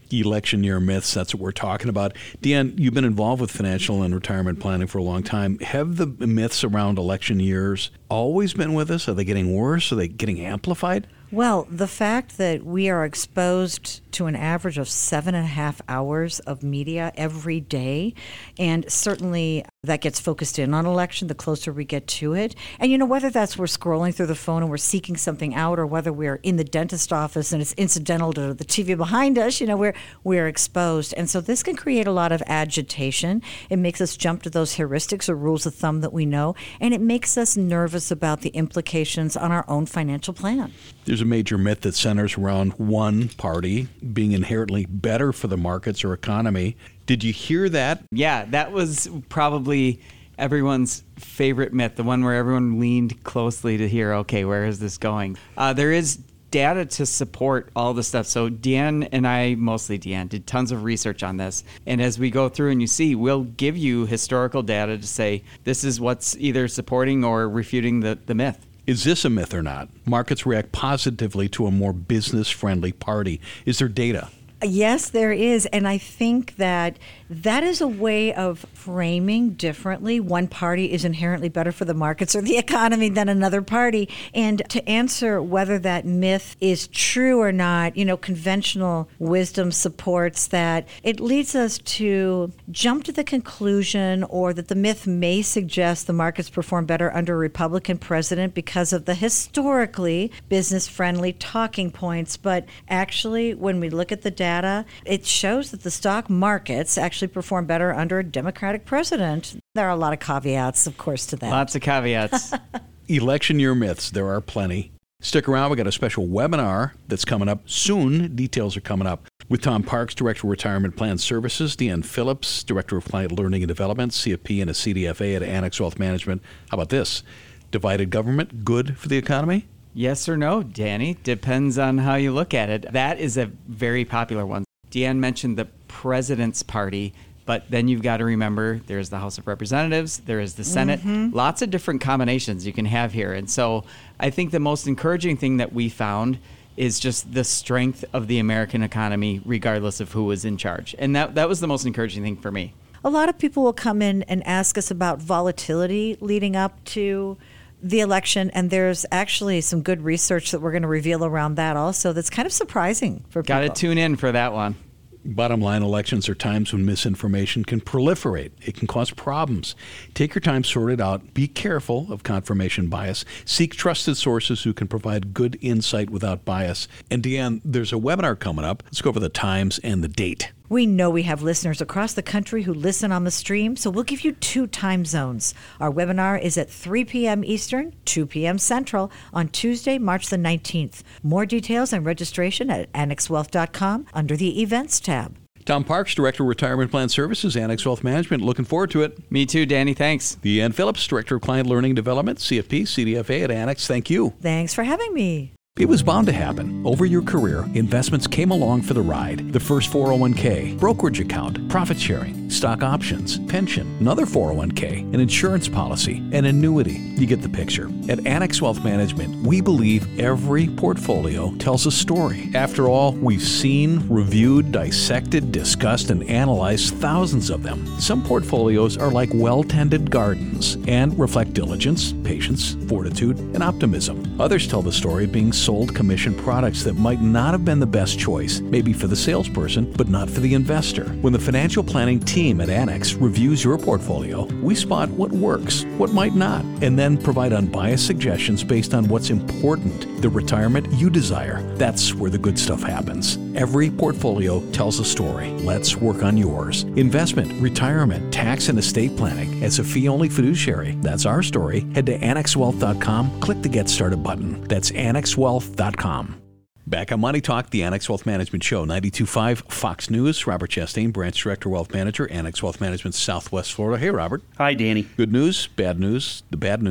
Election year myths, that's what we're talking about. Deanne, you've been involved with financial and retirement planning for a long time. Have the myths around election years always been with us? Are they getting worse? Are they getting amplified? Well, the fact that we are exposed to an average of seven and a half hours of media every day, and certainly that gets focused in on election the closer we get to it. And, you know, whether that's we're scrolling through the phone and we're seeking something out, or whether we're in the dentist office and it's incidental to the T V behind us, you know, we're, we're exposed. And so this can create a lot of agitation. It makes us jump to those heuristics or rules of thumb that we know, and it makes us nervous about the implications on our own financial plan. There's a major myth that centers around one party being inherently better for the markets or economy. Did you hear that? Yeah, that was probably everyone's favorite myth, the one where everyone leaned closely to hear, okay, where is this going? Uh, there is data to support all the stuff. So Deanne and I, mostly Deanne, did tons of research on this. And as we go through and you see, we'll give you historical data to say this is what's either supporting or refuting the, the myth. Is this a myth or not? Markets react positively to a more business-friendly party. Is there data? Yes, there is. And I think that that is a way of framing differently. One party is inherently better for the markets or the economy than another party. And to answer whether that myth is true or not, you know, conventional wisdom supports that it leads us to jump to the conclusion, or that the myth may suggest the markets perform better under a Republican president because of the historically business-friendly talking points. But actually, when we look at the data, Data, it shows that the stock markets actually perform better under a Democratic president. There are a lot of caveats, of course, to that. Lots of caveats. Election year myths, there are plenty. Stick around, we got a special webinar that's coming up soon. Details are coming up with Tom Parks, Director of Retirement Plan Services, Deanne Phillips, Director of Client Learning and Development, C F P and a C D F A at Annex Wealth Management. How about this? Divided government, good for the economy? Yes or no, Danny? Depends on how you look at it. That is a very popular one. Deanne mentioned the President's Party, but then you've got to remember there's the House of Representatives, there is the Senate, mm-hmm. Lots of different combinations you can have here. And so I think the most encouraging thing that we found is just the strength of the American economy, regardless of who was in charge. And that, that was the most encouraging thing for me. A lot of people will come in and ask us about volatility leading up to the election, and there's actually some good research that we're going to reveal around that also that's kind of surprising for people. Got to tune in for that one. Bottom line, elections are times when misinformation can proliferate. It can cause problems. Take your time, sort it out. Be careful of confirmation bias. Seek trusted sources who can provide good insight without bias. And Deanne, there's a webinar coming up. Let's go over the times and the date. We know we have listeners across the country who listen on the stream, so we'll give you two time zones. Our webinar is at three p.m. Eastern, two p.m. Central on Tuesday, March the nineteenth. More details and registration at annex wealth dot com under the Events tab. Tom Parks, Director of Retirement Plan Services, Annex Wealth Management. Looking forward to it. Me too, Danny. Thanks. Deanne Phillips, Director of Client Learning and Development, C F P, C D F A at Annex. Thank you. Thanks for having me. It was bound to happen. Over your career, investments came along for the ride. The first four oh one k, brokerage account, profit sharing, stock options, pension, another four oh one k, an insurance policy, an annuity. You get the picture. At Annex Wealth Management, we believe every portfolio tells a story. After all, we've seen, reviewed, dissected, discussed, and analyzed thousands of them. Some portfolios are like well-tended gardens and reflect diligence, patience, fortitude, and optimism. Others tell the story of being sold commission products that might not have been the best choice, maybe for the salesperson, but not for the investor. When the financial planning team at Annex reviews your portfolio, we spot what works, what might not, and then provide unbiased suggestions based on what's important, the retirement you desire. That's where the good stuff happens. Every portfolio tells a story. Let's work on yours. Investment, retirement, tax, and estate planning. As a fee-only fiduciary, that's our story. Head to annex wealth dot com, click the Get Started button. That's annex wealth dot com. Back on Money Talk, the Annex Wealth Management Show, ninety-two point five Fox News. Robert Chastain, Branch Director, Wealth Manager, Annex Wealth Management, Southwest Florida. Hey, Robert. Hi, Danny. Good news, bad news. The bad news,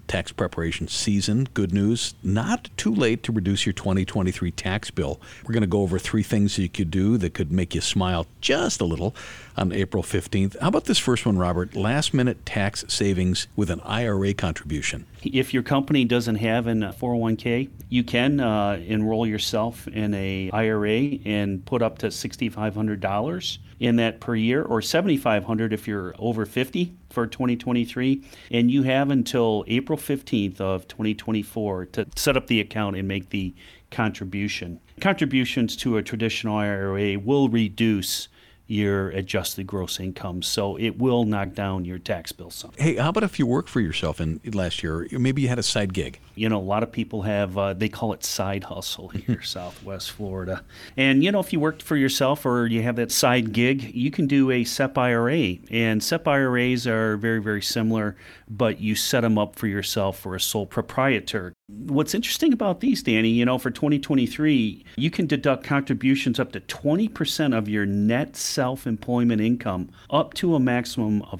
tax preparation season. Good news, not too late to reduce your twenty twenty-three tax bill. We're going to go over three things that you could do that could make you smile just a little on April fifteenth. How about this first one, Robert? Last-minute tax savings with an I R A contribution. If your company doesn't have a four oh one k, you can uh, enroll yourself in a I R A and put up to six thousand five hundred dollars in that per year, or seven thousand five hundred dollars if you're over fifty for twenty twenty-three. And you have until April fifteenth of twenty twenty-four to set up the account and make the contribution. Contributions to a traditional I R A will reduce your adjusted gross income, so it will knock down your tax bill some. Hey, how about if you worked for yourself in last year? Maybe you had a side gig. You know, a lot of people have, uh, they call it side hustle here, Southwest Florida. And, you know, if you worked for yourself or you have that side gig, you can do a S E P I R A. And S E P I R As are very, very similar, but you set them up for yourself for a sole proprietor. What's interesting about these, Danny, you know, for twenty twenty-three, you can deduct contributions up to twenty percent of your net self-employment income, up to a maximum of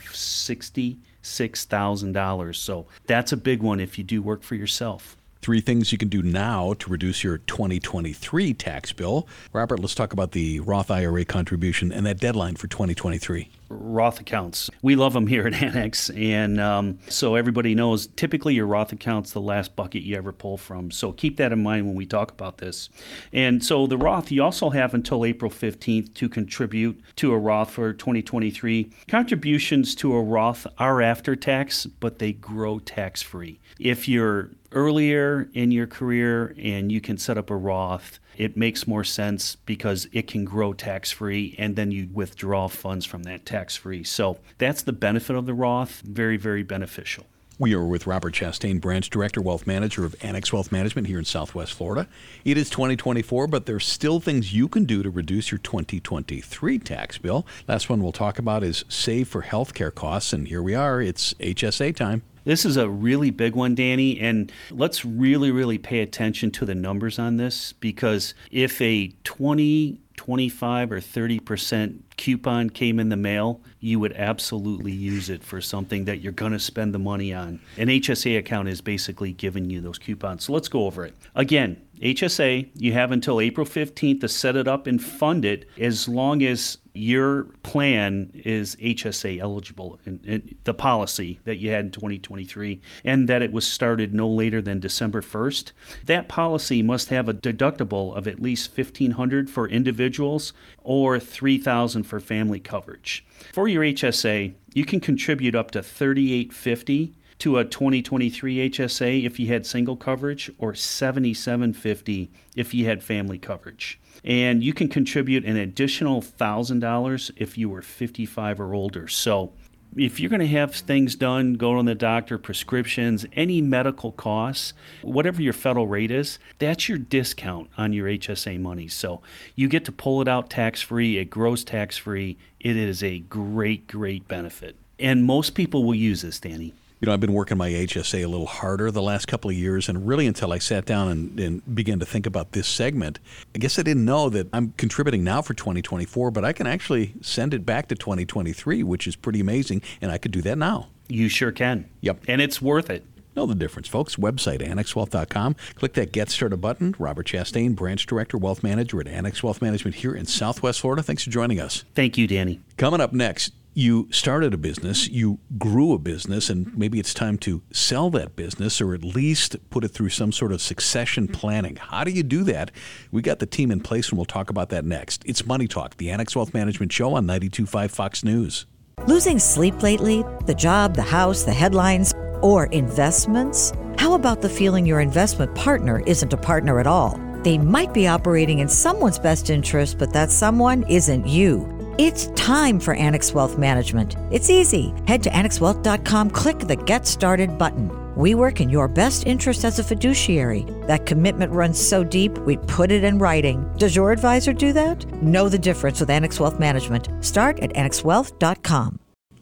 sixty-six thousand dollars. So that's a big one if you do work for yourself. Three things you can do now to reduce your twenty twenty-three tax bill. Robert, let's talk about the Roth I R A contribution and that deadline for twenty twenty-three. Roth accounts. We love them here at Annex, and um, so everybody knows typically your Roth account's the last bucket you ever pull from. So keep that in mind when we talk about this. And so the Roth, you also have until April fifteenth to contribute to a Roth for twenty twenty-three. Contributions to a Roth are after tax, but they grow tax-free. If you're earlier in your career and you can set up a Roth, it makes more sense because it can grow tax-free, and then you withdraw funds from that tax-free. So that's the benefit of the Roth. Very, very beneficial. We are with Robert Chastain, Branch Director, Wealth Manager of Annex Wealth Management here in Southwest Florida. It is twenty twenty-four, but there's still things you can do to reduce your twenty twenty-three tax bill. Last one we'll talk about is save for healthcare costs, and here we are. It's H S A time. This is a really big one, Danny, and let's really, really pay attention to the numbers on this, because if a twenty, twenty-five, or thirty percent coupon came in the mail, you would absolutely use it for something that you're going to spend the money on. An H S A account is basically giving you those coupons. So let's go over it. Again, H S A, you have until April fifteenth to set it up and fund it, as long as your plan is H S A eligible, in, in the policy that you had in twenty twenty-three, and that it was started no later than December first. That policy must have a deductible of at least fifteen hundred dollars for individuals or three thousand dollars for family coverage. For your H S A, you can contribute up to thirty-eight fifty to a twenty twenty-three H S A if you had single coverage, or seventy-seven fifty if you had family coverage. And you can contribute an additional one thousand dollars if you were fifty-five or older. So if you're going to have things done, go to the doctor, prescriptions, any medical costs, whatever your federal rate is, that's your discount on your H S A money. So you get to pull it out tax-free. It grows tax-free. It is a great, great benefit. And most people will use this, Danny. You know, I've been working my H S A a little harder the last couple of years, and really until I sat down and, and began to think about this segment, I guess I didn't know that I'm contributing now for twenty twenty-four, but I can actually send it back to twenty twenty-three, which is pretty amazing, and I could do that now. You sure can. Yep. And it's worth it. Know the difference, folks. Website, annex wealth dot com. Click that Get Started button. Robert Chastain, Branch Director, Wealth Manager at Annex Wealth Management here in Southwest Florida. Thanks for joining us. Thank you, Danny. Coming up next, you started a business, you grew a business, and maybe it's time to sell that business or at least put it through some sort of succession planning. How do you do that? We got the team in place, and we'll talk about that next. It's Money Talk, the Annex Wealth Management Show on ninety-two point five Fox News. Losing sleep lately? The job, the house, the headlines, or investments? How about the feeling your investment partner isn't a partner at all? They might be operating in someone's best interest, but that someone isn't you. It's time for Annex Wealth Management. It's easy. Head to annex wealth dot com, click the Get Started button. We work in your best interest as a fiduciary. That commitment runs so deep, we put it in writing. Does your advisor do that? Know the difference with Annex Wealth Management. Start at annex wealth dot com.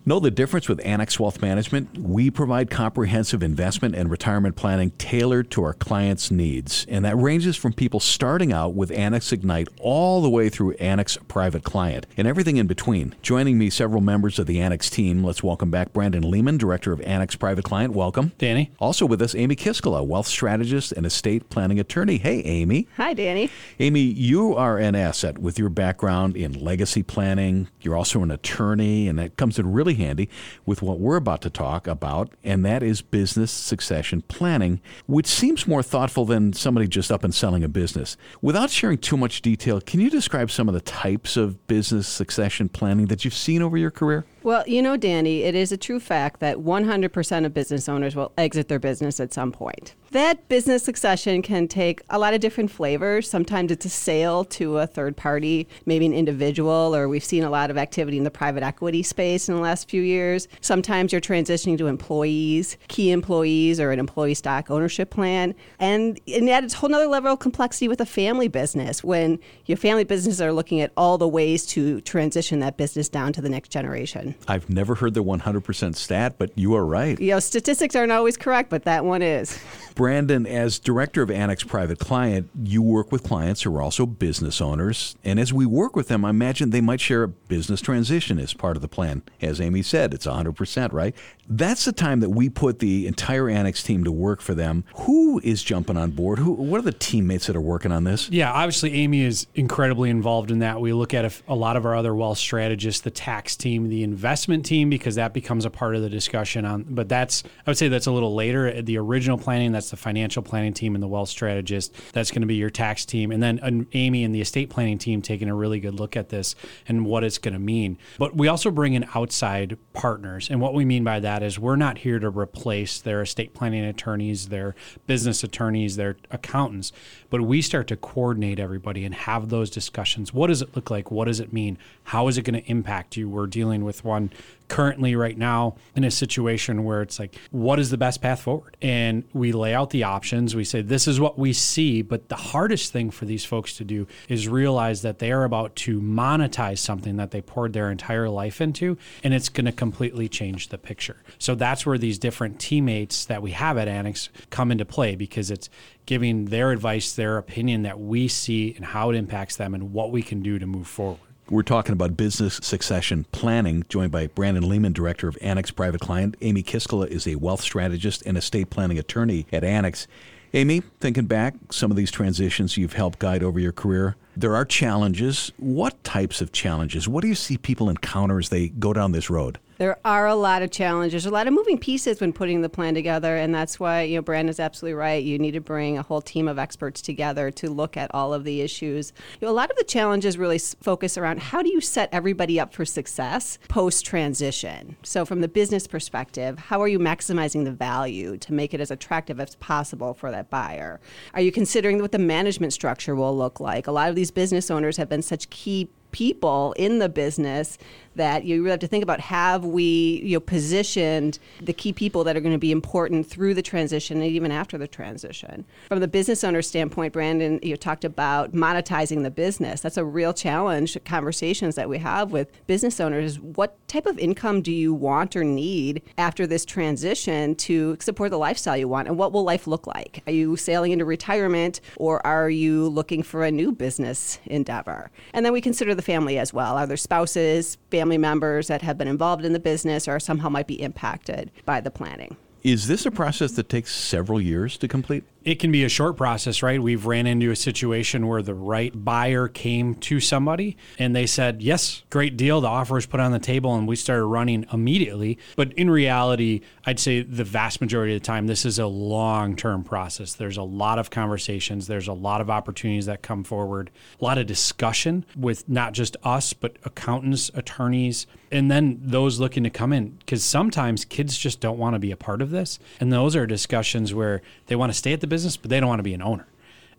Know the difference with Annex Wealth Management? We provide comprehensive investment and retirement planning tailored to our clients' needs. And that ranges from people starting out with Annex Ignite all the way through Annex Private Client and everything in between. Joining me, several members of the Annex team. Let's welcome back Brandon Lehman, Director of Annex Private Client. Welcome. Danny. Also with us, Amy Kiskala, Wealth Strategist and Estate Planning Attorney. Hey, Amy. Hi, Danny. Amy, you are an asset with your background in legacy planning. You're also an attorney, and that comes in really handy with what we're about to talk about, and that is business succession planning, which seems more thoughtful than somebody just up and selling a business. Without sharing too much detail, can you describe some of the types of business succession planning that you've seen over your career? Well, you know, Danny, it is a true fact that one hundred percent of business owners will exit their business at some point. That business succession can take a lot of different flavors. Sometimes it's a sale to a third party, maybe an individual, or we've seen a lot of activity in the private equity space in the last few years. Sometimes you're transitioning to employees, key employees, or an employee stock ownership plan. And, and that is a whole nother level of complexity with a family business when your family businesses are looking at all the ways to transition that business down to the next generation. I've never heard the one hundred percent stat, but you are right. You know, statistics aren't always correct, but that one is. Brandon, as Director of Annex Private Client, you work with clients who are also business owners. And as we work with them, I imagine they might share a business transition as part of the plan. As Amy said, it's one hundred percent, right? That's the time that we put the entire Annex team to work for them. Who is jumping on board? Who? What are the teammates that are working on this? Yeah, obviously Amy is incredibly involved in that. We look at a, a lot of our other wealth strategists, the tax team, the investment team, because that becomes a part of the discussion on, but that's, I would say that's a little later. The original planning, that's the financial planning team and the wealth strategist. That's going to be your tax team. And then um, Amy and the estate planning team taking a really good look at this and what it's going to mean. But we also bring in outside partners. And what we mean by that is we're not here to replace their estate planning attorneys, their business attorneys, their accountants, but we start to coordinate everybody and have those discussions. What does it look like? What does it mean? How is it going to impact you? We're dealing with one currently right now in a situation where it's like, what is the best path forward? And we lay out the options. We say, this is what we see. But the hardest thing for these folks to do is realize that they are about to monetize something that they poured their entire life into, and it's going to completely change the picture. So that's where these different teammates that we have at Annex come into play, because it's giving their advice, their opinion that we see and how it impacts them and what we can do to move forward. We're talking about business succession planning, joined by Brandon Lehman, Director of Annex Private Client. Amy Kiskala is a wealth strategist and estate planning attorney at Annex. Amy, thinking back, some of these transitions you've helped guide over your career, there are challenges. What types of challenges? What do you see people encounter as they go down this road? There are a lot of challenges, a lot of moving pieces when putting the plan together, and that's why, you know, Brandon's absolutely right. You need to bring a whole team of experts together to look at all of the issues. You know, a lot of the challenges really focus around how do you set everybody up for success post-transition. So from the business perspective, how are you maximizing the value to make it as attractive as possible for that buyer? Are you considering what the management structure will look like? A lot of these business owners have been such key people in the business that you really have to think about, have we, you know, positioned the key people that are going to be important through the transition and even after the transition. From the business owner standpoint, Brandon, you talked about monetizing the business. That's a real challenge, conversations that we have with business owners. What type of income do you want or need after this transition to support the lifestyle you want? And what will life look like? Are you sailing into retirement, or are you looking for a new business endeavor? And then we consider the family as well. Are there spouses, family members that have been involved in the business or somehow might be impacted by the planning? Is this a process that takes several years to complete? It can be a short process, right? We've ran into a situation where the right buyer came to somebody and they said, yes, great deal. The offer was put on the table and we started running immediately. But in reality, I'd say the vast majority of the time, this is a long-term process. There's a lot of conversations. There's a lot of opportunities that come forward, a lot of discussion with not just us, but accountants, attorneys, and then those looking to come in. Because sometimes kids just don't want to be a part of this. And those are discussions where they want to stay at the business, but they don't want to be an owner.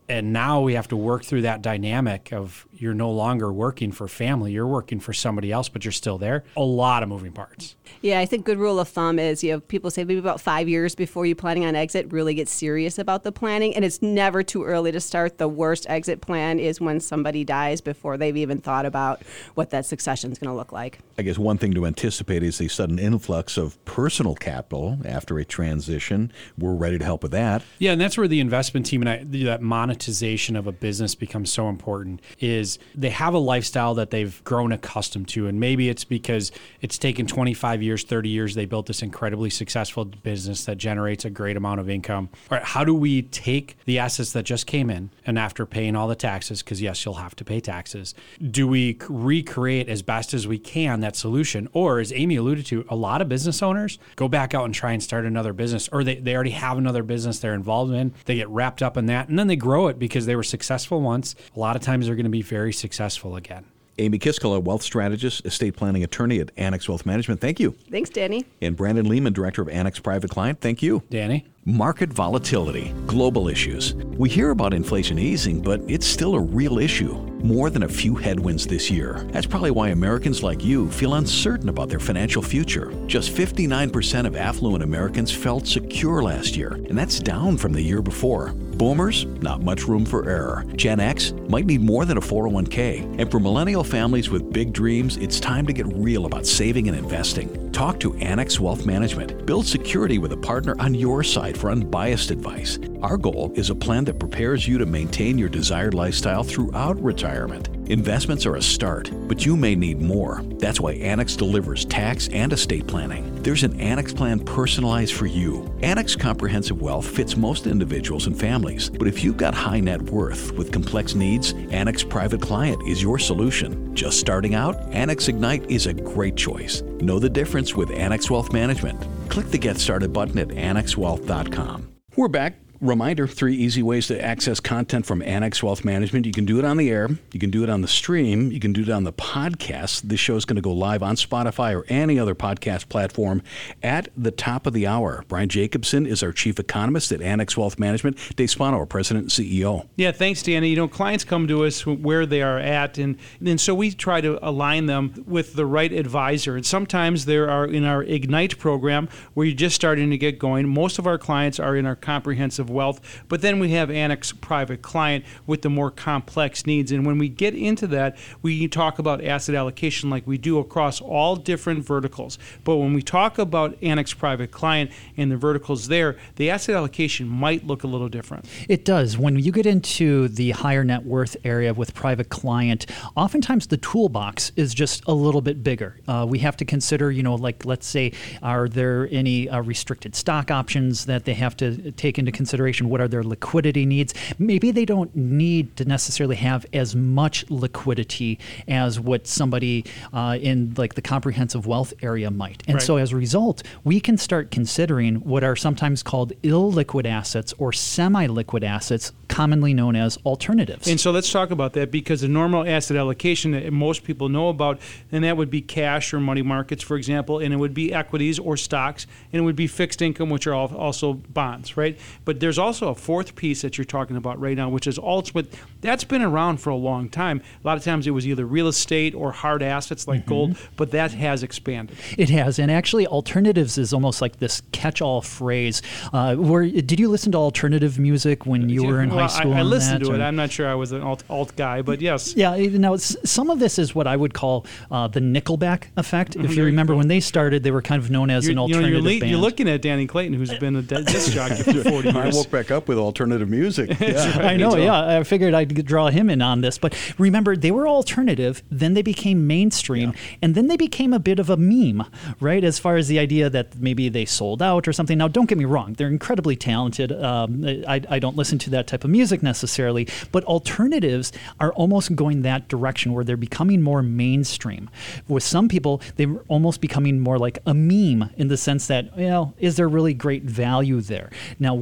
And now we have to work through that dynamic of you're no longer working for family, you're working for somebody else, but you're still there. A lot of moving parts. Yeah, I think good rule of thumb is, you know, people say maybe about five years before you're planning on exit, really get serious about the planning. And it's never too early to start. The worst exit plan is when somebody dies before they've even thought about what that succession is going to look like. I guess one thing to anticipate is the sudden influx of personal capital after a transition. We're ready to help with that. Yeah, and that's where the investment team and I, that monetization of a business becomes so important, is they have a lifestyle that they've grown accustomed to. And maybe it's because it's taken twenty-five years, thirty years, they built this incredibly successful business that generates a great amount of income. All right, how do we take the assets that just came in, and after paying all the taxes, because yes, you'll have to pay taxes, do we recreate as best as we can that solution? Or, as Amy alluded to, a lot of business owners go back out and try and start another business, or they, they already have another business they're involved in. They get wrapped up in that, and then they grow it because they were successful once. A lot of times they're going to be very successful again. Amy Kiskala, wealth strategist, estate planning attorney at Annex Wealth Management. Thank you. Thanks, Danny. And Brandon Lehman, director of Annex Private Client. Thank you. Danny. Market volatility, global issues. We hear about inflation easing, but it's still a real issue. More than a few headwinds this year. That's probably why Americans like you feel uncertain about their financial future. Just fifty-nine percent of affluent Americans felt secure last year, and that's down from the year before. Boomers, not much room for error. Gen X might need more than a four oh one k. And for millennial families with big dreams, it's time to get real about saving and investing. Talk to Annex Wealth Management. Build security with a partner on your side for unbiased advice. Our goal is a plan that prepares you to maintain your desired lifestyle throughout retirement. Investments are a start, but you may need more. That's why Annex delivers tax and estate planning. There's an Annex plan personalized for you. Annex Comprehensive Wealth fits most individuals and families, but if you've got high net worth with complex needs, Annex Private Client is your solution. Just starting out? Annex Ignite is a great choice. Know the difference with Annex Wealth Management. Click the Get Started button at annex wealth dot com. We're back. Reminder, three easy ways to access content from Annex Wealth Management. You can do it on the air. You can do it on the stream. You can do it on the podcast. This show is going to go live on Spotify or any other podcast platform at the top of the hour. Brian Jacobson is our chief economist at Annex Wealth Management. Dave Spano, our president and C E O. Yeah, thanks, Danny. You know, clients come to us where they are at, and, and so we try to align them with the right advisor. And sometimes there are in our Ignite program where you're just starting to get going. Most of our clients are in our comprehensive wealth, but then we have Annex Private Client with the more complex needs. And when we get into that, we talk about asset allocation like we do across all different verticals. But when we talk about Annex Private Client and the verticals there, the asset allocation might look a little different. It does. When you get into the higher net worth area with Private Client, oftentimes the toolbox is just a little bit bigger. Uh, we have to consider, you know, like let's say, are there any uh, restricted stock options that they have to take into consideration? What are their liquidity needs? Maybe they don't need to necessarily have as much liquidity as what somebody uh, in like the comprehensive wealth area might. And right. so as a result, we can start considering what are sometimes called illiquid assets or semi-liquid assets, commonly known as alternatives. And so let's talk about that, because the normal asset allocation that most people know about, and that would be cash or money markets, for example, and it would be equities or stocks, and it would be fixed income, which are also bonds, right? But there's also a fourth piece that you're talking about right now, which is alts. But that's been around for a long time. A lot of times it was either real estate or hard assets like mm-hmm. gold, but that has expanded. It has, and actually alternatives is almost like this catch-all phrase. Uh, where did you listen to alternative music when you were in well, high school? I, I listened that, to or? it. I'm not sure I was an alt, alt guy, but yes. Yeah, now some of this is what I would call uh, the Nickelback effect. Mm-hmm. If you remember you when they started, they were kind of known as you're, an alternative you know, you're, band. You're looking at Danny Clayton, who's been a disc jockey for forty years. I woke back up with alternative music. Yeah. I know, yeah. I figured I'd draw him in on this. But remember, they were alternative, then they became mainstream, yeah. and then they became a bit of a meme, right, as far as the idea that maybe they sold out or something. Now, don't get me wrong. They're incredibly talented. Um, I, I don't listen to that type of music necessarily, but alternatives are almost going that direction where they're becoming more mainstream. With some people, they're almost becoming more like a meme in the sense that, you know, is there really great value there? Now, we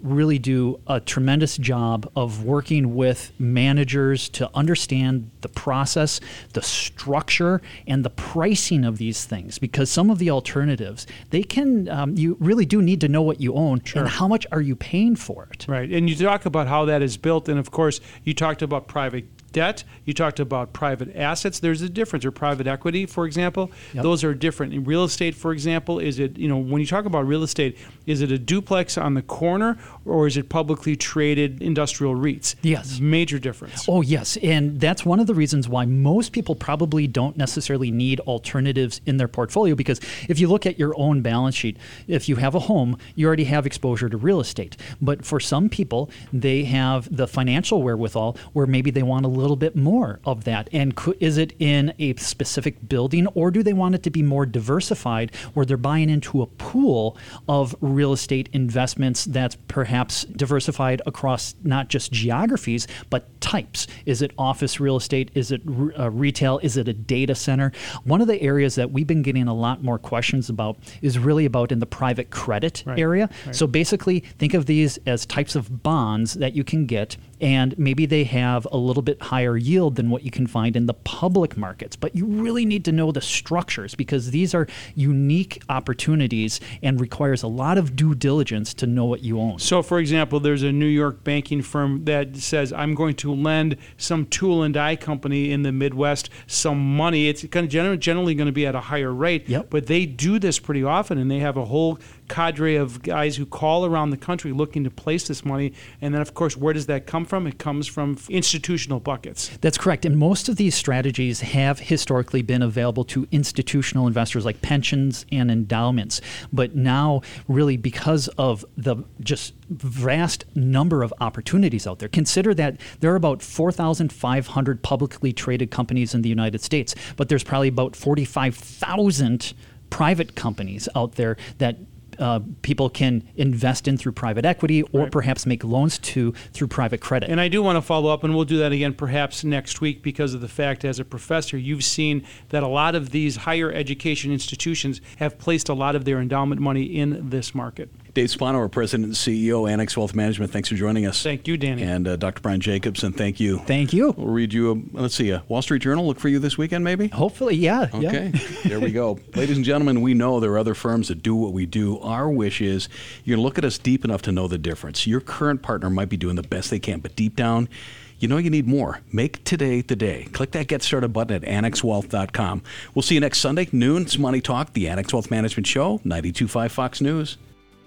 really do a tremendous job of working with managers to understand the process, the structure, and the pricing of these things. Because some of the alternatives, they can, um, you really do need to know what you own Sure. and how much are you paying for it. Right. And you talk about how that is built. And of course, you talked about private debt. You talked about private assets. There's a difference. Or private equity, for example. Yep. Those are different. In real estate, for example, is it, you know, when you talk about real estate, is it a duplex on the corner or is it publicly traded industrial REITs? Yes. Major difference. Oh, yes. And that's one of the reasons why most people probably don't necessarily need alternatives in their portfolio, because if you look at your own balance sheet, if you have a home, you already have exposure to real estate. But for some people, they have the financial wherewithal where maybe they want a little bit more of that. And co- is it in a specific building, or do they want it to be more diversified where they're buying into a pool of real estate investments that's perhaps diversified across not just geographies, but types? Is it office real estate? Is it uh, retail? Is it a data center? One of the areas that we've been getting a lot more questions about is really about in the private credit Right. area. Right. So basically, think of these as types of bonds that you can get, and maybe they have a little bit higher yield than what you can find in the public markets. But you really need to know the structures, because these are unique opportunities and requires a lot of due diligence to know what you own. So, for example, there's a New York banking firm that says, I'm going to lend some tool and die company in the Midwest some money. It's kind of gener- generally going to be at a higher rate, Yep. but they do this pretty often, and they have a whole cadre of guys who call around the country looking to place this money. And then, of course, where does that come from? It comes from institutional buckets. That's correct. And most of these strategies have historically been available to institutional investors like pensions and endowments. But now, really, because of the just vast number of opportunities out there, consider that there are about four thousand five hundred publicly traded companies in the United States, but there's probably about forty-five thousand private companies out there that Uh, people can invest in through private equity, or Right. perhaps make loans to through private credit. And I do want to follow up, and we'll do that again perhaps next week, because of the fact, as a professor, you've seen that a lot of these higher education institutions have placed a lot of their endowment money in this market. Dave Spano, our president and C E O, Annex Wealth Management. Thanks for joining us. Thank you, Danny. And uh, Doctor Brian Jacobson, thank you. Thank you. We'll read you, a, let's see, a Wall Street Journal. Look for you this weekend, maybe? Hopefully, yeah. Okay, yeah. there we go. Ladies and gentlemen, we know there are other firms that do what we do. Our wish is you're going to look at us deep enough to know the difference. Your current partner might be doing the best they can, but deep down, you know you need more. Make today the day. Click that Get Started button at annex wealth dot com. We'll see you next Sunday, noon. It's Money Talk, the Annex Wealth Management Show, ninety-two point five Fox News.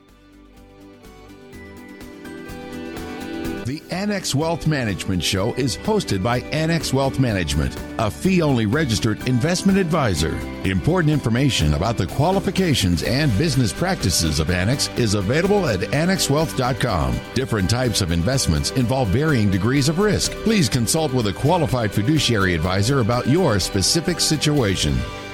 The Annex Wealth Management Show is hosted by Annex Wealth Management, a fee-only registered investment advisor. Important information about the qualifications and business practices of Annex is available at annex wealth dot com. Different types of investments involve varying degrees of risk. Please consult with a qualified fiduciary advisor about your specific situation.